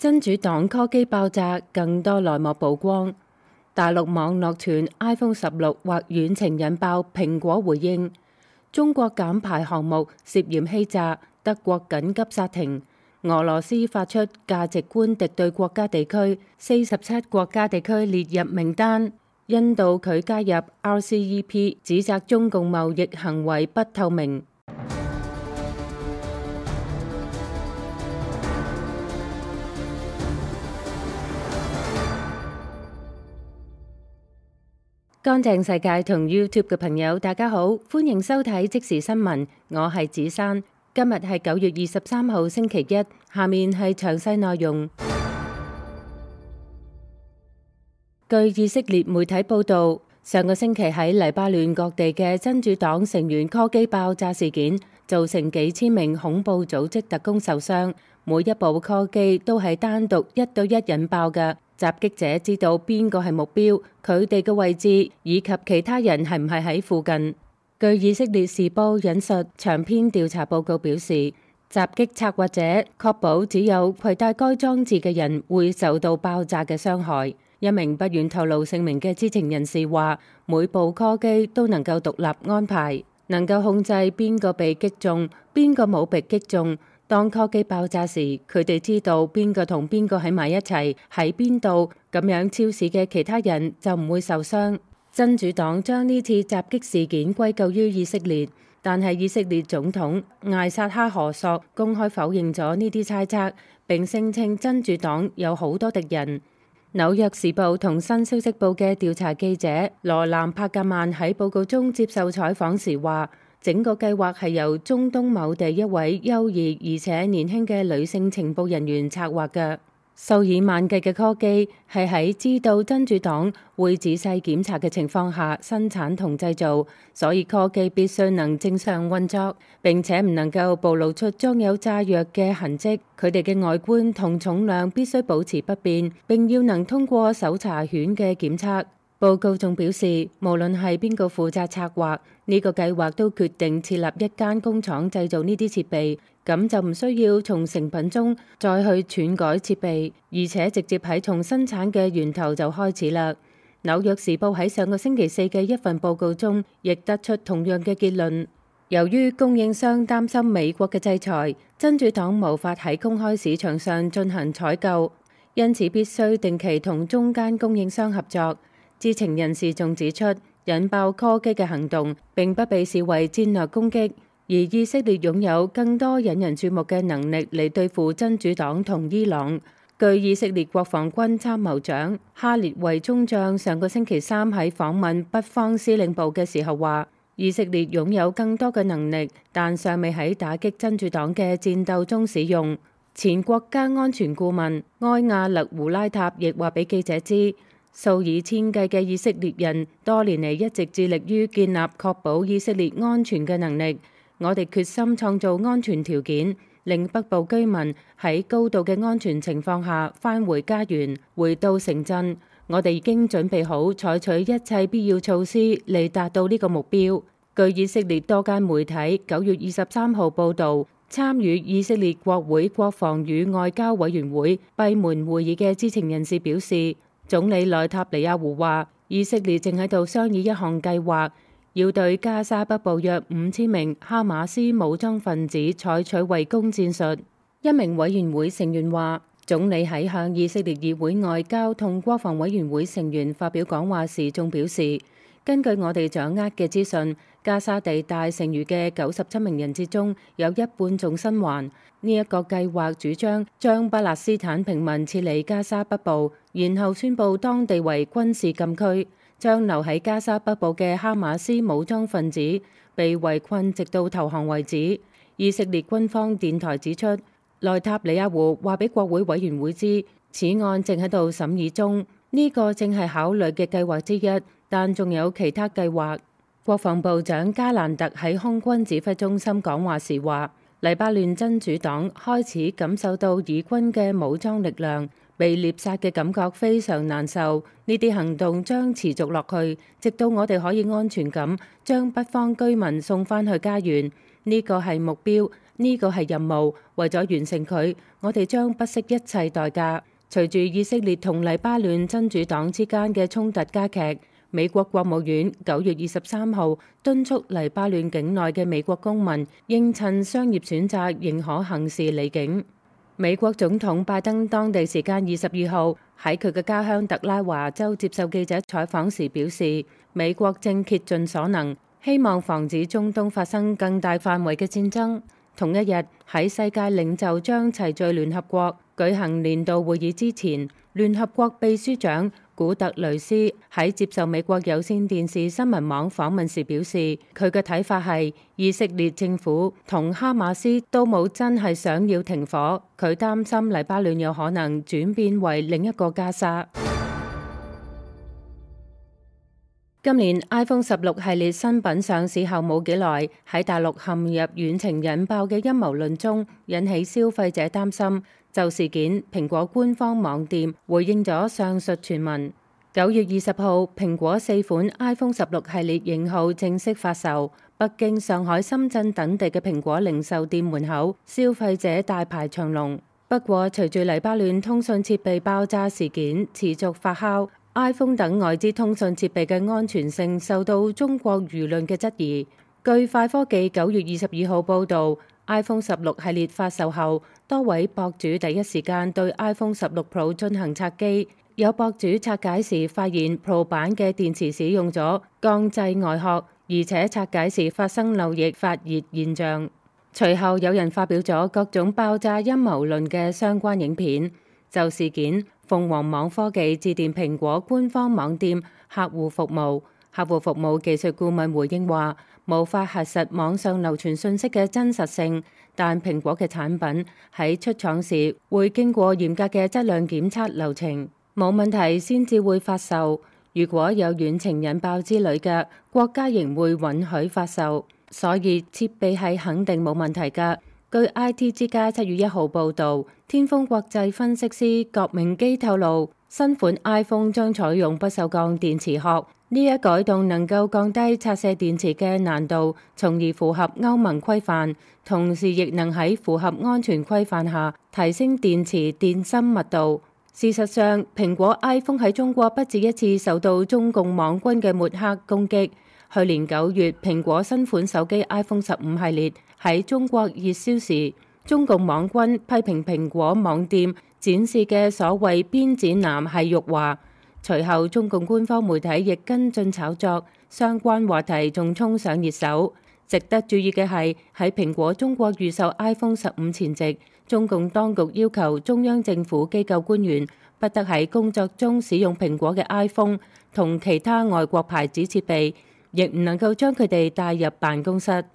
真主黨 call 機爆炸，更多內幕曝光。大陸網絡傳 iPhone 16或遠程引爆，蘋果回應。中國減排項目涉嫌欺詐，德國緊急剎停。俄羅斯發出價值觀敵對國家地區，47國家地區列入名單。印度拒加入 RCEP， 指責中共貿易行為不透明。乾淨世界同 YouTube 嘅朋友，大家好，歡迎收睇即時新聞，我係子珊。今日係9月23號星期一，下面係詳細內容。據以色列媒體報道，上個星期喺黎巴嫩各地嘅真主黨成員 call 機爆炸事件，造成幾千名恐怖組織特工受傷，每一部 call 機都係單獨1對1引爆嘅。襲擊者知道邊個係目標，佢哋嘅位置以及其他人係唔係喺附近。據以色列時報引述長篇調查報告表示，襲擊策劃者確保只有攜帶該裝置嘅人會受到爆炸嘅傷害。一名不願透露姓名嘅知情人士話，每部 call 機都能夠獨立安排，能夠控制邊個被擊中，邊個冇被擊中。當 call 機爆炸時，佢哋知道邊個同邊個喺埋一齊，喺邊度，咁樣超市嘅其他人就唔會受傷。真主黨將呢次襲擊事件歸咎於以色列，但係以色列總統艾薩哈何索公開否認咗呢啲猜測，並聲稱真主黨有好多敵人。紐約時報同新消息報嘅調查記者羅蘭帕格曼喺報告中接受採訪時話，整個計劃係由中東某地一位優異而且年輕嘅女性情報人員策劃嘅。數以萬計嘅 call 機係喺知道真主黨會仔細檢查嘅情況下生產同製造，所以 call 機必須能正常運作，並且唔能夠暴露出裝有炸藥嘅痕跡。佢哋嘅外觀同重量必須保持不變，並要能通過搜查犬嘅檢測。報告仲表示，無論係邊個負責策劃，呢個計劃都決定設立一間工廠製造呢啲設備，咁就唔需要從成品中再去篡改設備，而且直接喺從生產嘅源頭就開始啦。紐約時報喺上個星期四嘅一份報告中，亦得出同樣嘅結論。由於供應商擔心美國嘅制裁，真主黨無法喺公開市場上進行採購，因此必須定期同中間供應商合作。知情人士仲指出，引爆 call 機嘅行動並不被視為戰略攻擊，而以色列擁有更多引人注目嘅能力嚟對付真主黨同伊朗。據以色列國防軍參謀長哈列維中將上個星期三喺訪問北方司令部嘅時候話，以色列擁有更多嘅能力，但尚未喺打擊真主黨嘅戰鬥中使用。前國家安全顧問埃亞勒胡拉塔亦話俾記者知，數以千計嘅以色列人多年嚟一直致力於建立確保以色列安全嘅能力。我哋決心創造安全條件，令北部居民喺高度嘅安全情況下返回家園，回到城鎮。我哋已經準備好採取一切必要措施嚟達到呢個目標。據以色列多間媒體9月23號報導，參與以色列國會國防與外交委員會閉門會議嘅知情人士表示，總理內塔尼亞胡話，以色列正喺度商議一項計劃，要對加沙北部約5000名哈馬斯武裝分子採取圍攻戰術。一名委員會成員話，總理喺向以色列議會外交同國防委員會成員發表講話時，仲表示，根據我哋掌握嘅資訊，加沙地帶剩餘嘅97名人質中有一半仲生還。呢一個計劃主張將巴勒斯坦平民撤離加沙北部，然後宣布當地為軍事禁區，將留喺加沙北部嘅哈馬斯武裝分子被圍困直到投降為止。以色列軍方電台指出，內塔尼亞胡話俾國會委員會知，此案正喺度審議中，呢個正係考慮嘅計劃之一，但仲有其他計劃。國防部長加蘭特喺空軍指揮中心講話時話，黎巴嫩真主黨開始感受到以軍嘅武裝力量被獵殺嘅感覺非常難受，呢啲行動將持續落去，直到我哋可以安全咁將北方居民送返去家園。呢個係目標， 呢個係任務，為咗完成佢，我哋將不惜一切代價。隨住以色列同黎巴嫩真主黨之間嘅衝突加劇，美國國務院9月23號敦促黎巴嫩境內嘅美國公民應趁商業選擇仍可行事離境。美國總統拜登當地時間22號喺佢嘅家鄉特拉華州接受記者採訪時表示，美國正竭盡所能，希望防止中東發生更大範圍嘅戰爭。同一日，喺世界領袖將齊聚聯合國舉行年度會議之前，聯合國秘書長古特雷斯喺接受美國有線電視新聞網訪問時表示，佢嘅睇法係以色列政府同哈馬斯都冇真係想要停火，佢擔心黎巴嫩有可能轉變為另一個加沙。今年 iPhone 16系列新品上市後冇幾耐，喺大陸陷入遠程引爆嘅陰謀論中，引起消費者擔心。就事件，蘋果官方網店回應咗上述傳聞。9月20號，蘋果4款 iPhone 16系列型號正式發售，北京、上海、深圳等地嘅蘋果零售店門口，消費者大排長龍。不過，隨住黎巴嫩通訊設備爆炸事件持續發酵，iPhone 等外資通訊設備嘅安全性受到中國輿論嘅質疑。據快科技9月22號報導，iPhone 16系列發售後，多位博主第一時間對 iPhone 16 Pro 進行拆機。有博主拆解時發現 Pro 版嘅電池使用咗鋼製外殼，而且拆解時發生漏液發熱現象。隨後有人發表咗各種爆炸陰謀論嘅相關影片。就事件，鳳凰網科技致電蘋果官方網店客戶服務，客戶服務技術顧問回應話，無法核實網上流傳信息嘅真實性，但蘋果嘅產品喺出廠時會經過嚴格嘅質量檢測流程，冇問題先至會發售。如果有遠程引爆之類嘅，國家仍會允許發售，所以設備係肯定冇問題㗎。據 IT 之家7月1號報導，天風國際分析師郭明基透露，新款 iPhone 將採用不鏽鋼電池殼，呢一改動能夠降低拆卸電池嘅難度，從而符合歐盟規範，同時亦能喺符合安全規範下提升電池電芯密度。事實上，蘋果 iPhone 喺中國不止一次受到中共網軍嘅抹黑攻擊。去年9月，蘋果新款手機 iPhone 15系列喺中國熱銷時，中共網軍批評蘋果網店展示嘅所謂邊展男係辱華。隨後，中共官方媒體亦跟進炒作，相關話題仲衝上熱搜。值得注意嘅係，喺蘋果中國預售 iPhone 15前夕，中共當局要求中央政府機構官員不得喺工作中使用蘋果嘅 iPhone 同其他外國牌子設備，亦唔能夠將佢哋帶入辦公室。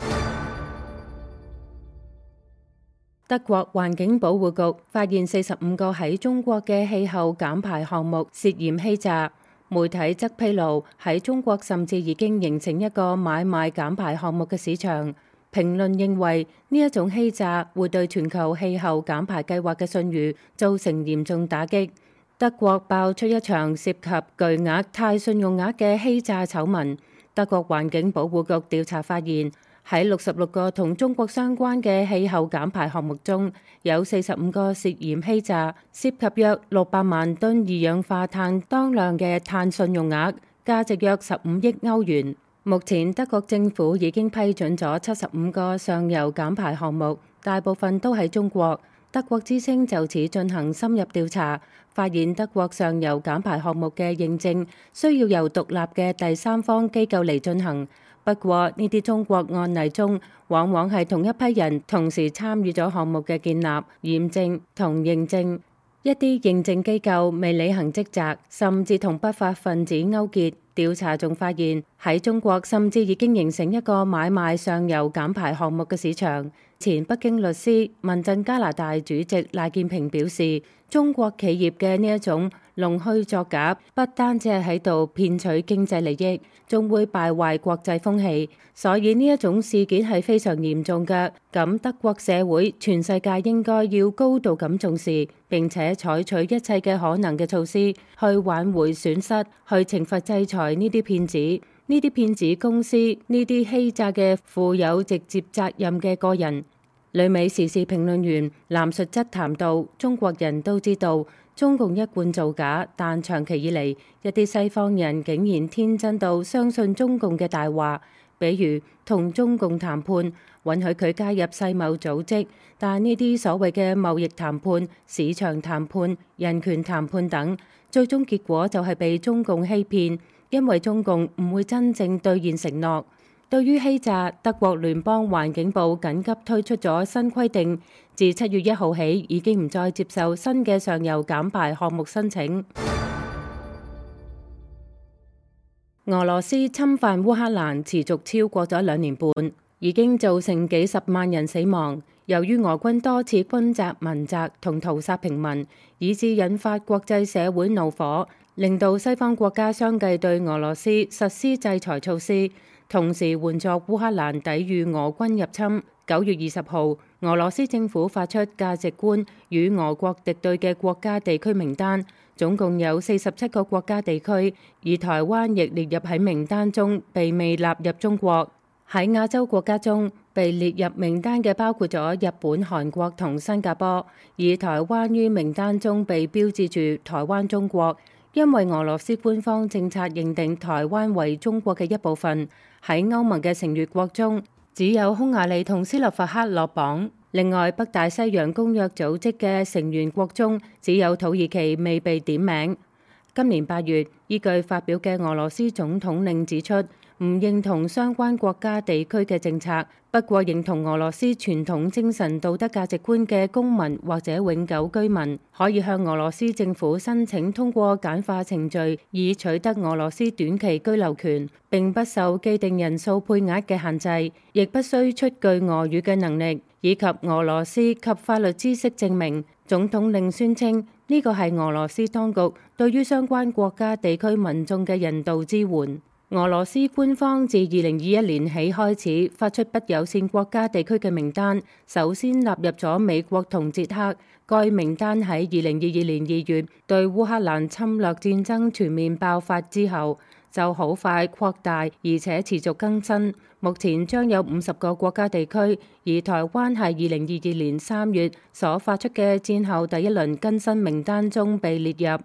德國環境保護局發現45個喺中國嘅氣候減排項目涉嫌欺詐。媒體則披露，喺中國甚至已經形成一個買賣減排項目嘅市場。評論認為呢一種欺詐會對全球氣候減排計劃嘅信譽造成嚴重打擊。德國爆出一場涉及巨額貸信用額嘅欺詐醜聞。德國環境保護局調查發現，喺66個同中國相關嘅氣候減排項目中，有45個涉嫌欺詐，涉及約600萬噸二氧化碳當量嘅碳信用額，價值約15億歐元。目前德國政府已經批准咗75個上游減排項目，大部分都喺中國。德國之聲就此進行深入調查，發現德國上游減排項目嘅認證需要由獨立嘅第三方機構嚟進行。不過呢啲中國案例中，往往係同一批人同時參與咗項目嘅建立、驗證同認證。一啲認證機構未履行職責，甚至同不法分子勾結。調查仲發現，喺中國甚至已經形成一個買賣上游減排項目嘅市場。前北京律師、民陣加拿大主席賴建平表示，中國企業嘅呢一種弄虛作假，不單止係喺度騙取經濟利益，仲會敗壞國際風氣。所以呢一種事件係非常嚴重嘅。咁德國社會、全世界應該要高度咁重視，並且採取一切嘅可能嘅措施去挽回損失，去懲罰制裁呢啲騙子、呢啲騙子公司、呢啲欺詐嘅負有直接責任嘅個人。 旅美時事評論員藍述則談到，中國人都知道中共一貫造假，但長期以嚟，一啲西方人竟然天真到相信中共嘅大話，比如同中共談判，允許佢加入世貿組織，但呢啲所謂嘅貿易談判、市場談判、人權談判等，最終結果就係被中共欺騙，因為中共唔會真正兌現承諾。對於欺詐，德國聯邦環境部緊急推出咗新規定，自7月1號起已經唔再接受新嘅上游減排項目申請。俄羅斯侵犯烏克蘭持續超過咗2年半，已經造成幾十萬人死亡。由於俄軍多次轟炸民宅同屠殺平民，以致引發國際社會怒火，令到西方國家相繼對俄羅斯實施制裁措施，同時援助烏克蘭抵禦俄軍入侵。9月20號，俄羅斯政府發出價值觀與俄國敵對嘅國家地區名單，總共有47個國家地區，而台灣亦列入喺名單中，被未納入中國。喺亞洲國家中，被列入名單嘅包括咗日本、韓國同新加坡，而台灣於名單中被標誌住台灣中國，因為俄羅斯官方政策認定台灣為中國嘅一部分。喺歐盟嘅成員國中，只有匈牙利同斯洛伐克落榜。另外，北大西洋公約組織嘅成員國中，只有土耳其未被點名。今年8月，依據發表嘅俄羅斯總統令指出，唔認同相關國家地區嘅政策，不過認同俄羅斯傳統精神道德價值觀嘅公民或者永久居民，可以向俄羅斯政府申請通過簡化程序以取得俄羅斯短期居留權，並不受既定人數配額嘅限制，亦不需出具俄語嘅能力，以及俄羅斯及法律知識證明。總統令宣稱呢個係俄羅斯當局對於相關國家地區民眾嘅人道支援。俄羅斯官方自2021年起開始發出不友善國家地區嘅名單，首先納入咗美國同捷克。該名單喺2022年2月對烏克蘭侵略戰爭全面爆發之後，就好快擴大，而且持續更新。目前將有50個國家地區，而台灣係2022年3月所發出嘅戰後第一輪更新名單中被列入。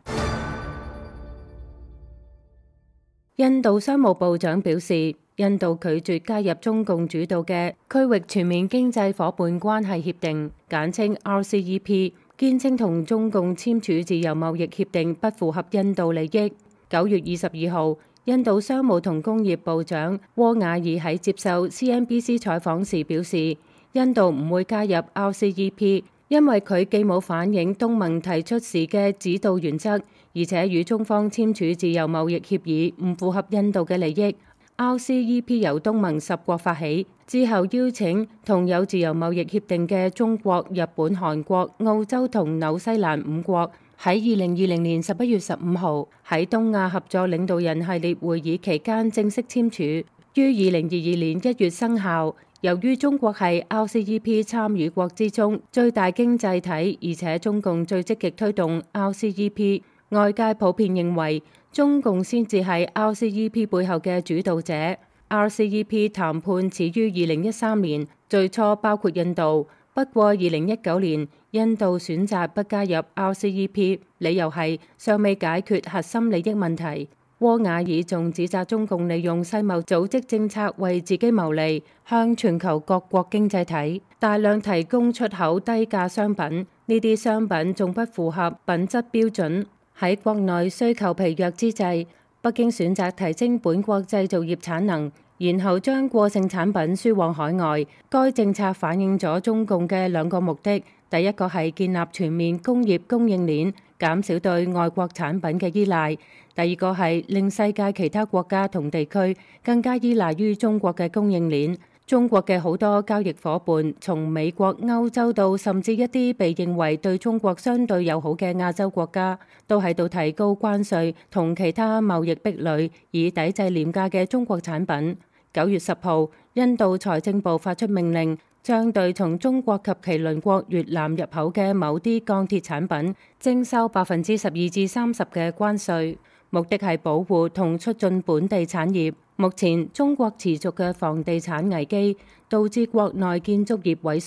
印度商務部長表示，印度拒絕加入中共主導嘅區域全面經濟夥伴關係協定，簡稱 RCEP， 堅稱同中共簽署自由貿易協定不符合印度利益。9月22號，印度商務同工業部長沃瓦爾喺接受 CNBC 採訪時表示，印度唔會加入 RCEP， 因為佢既冇反映東盟提出時嘅指導原則，而且與中方簽署自由貿易協議唔符合印度嘅利益。RCEP 由東盟10國發起，之後邀請同有自由貿易協定嘅中國、日本、韓國、澳洲同紐西蘭5國，喺2020年11月15號喺東亞合作領導人系列會議期間正式簽署，於2022年1月生效。由於中國係 RCEP 參與國之中最大經濟體，而且中共最積極推動 RCEP， 外界普遍認為中共先至係 RCEP 背後嘅主導者。RCEP 談判始於2013年，最初包括印度，不過2019年印度選擇不加入 RCEP， 理由係尚未解決核心利益問題。沃瓦爾仲指責中共利用世貿組織政策為自己牟利，向全球各國經濟體大量提供出口低價商品，呢啲商品仲不符合品質標準。喺國內需求疲弱之際，北京選擇提升本國製造業產能，然後將過剩產品輸往海外。該政策反映咗中共嘅2個目的，第一個係建立全面工業供應鏈，減少對外國產品嘅依賴。第二個係令世界其他國家同地區更加依賴於中國嘅供應鏈。中國嘅好多交易夥伴，從美國、歐洲到甚至一啲被認為對中國相對友好嘅亞洲國家，都喺度提高關稅同其他貿易壁壘，以抵制廉價嘅中國產品。9月10號，印度財政部發出命令，將對從中國及其鄰國越南入口嘅某啲鋼鐵產品徵收12%至30%嘅關稅。目的係保護同促進本地產業。目前中國持續嘅房地產危機導致國內建築業萎縮，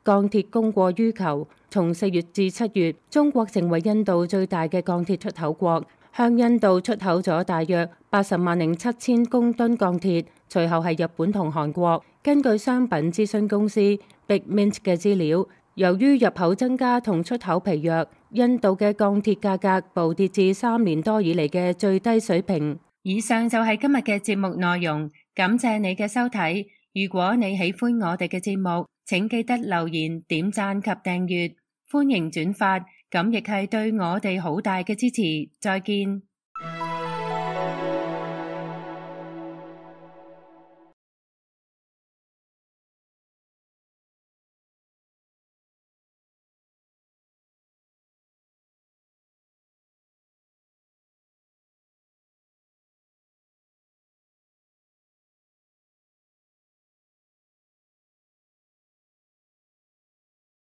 鋼鐵供過於求。從4月至7月，中國成為印度最大嘅鋼鐵出口國，向印度出口咗大約80.7萬公噸鋼鐵，隨後係日本同韓國。根據商品諮詢公司 BigMint 嘅資料，由於入口增加同出口疲弱，印度嘅鋼鐵價格暴跌至3年多以嚟嘅最低水平。以上就係今日嘅節目內容，感謝你嘅收睇。如果你喜歡我哋嘅節目，請記得留言、點讚及訂閱，歡迎轉發，咁亦係對我哋好大嘅支持。再見。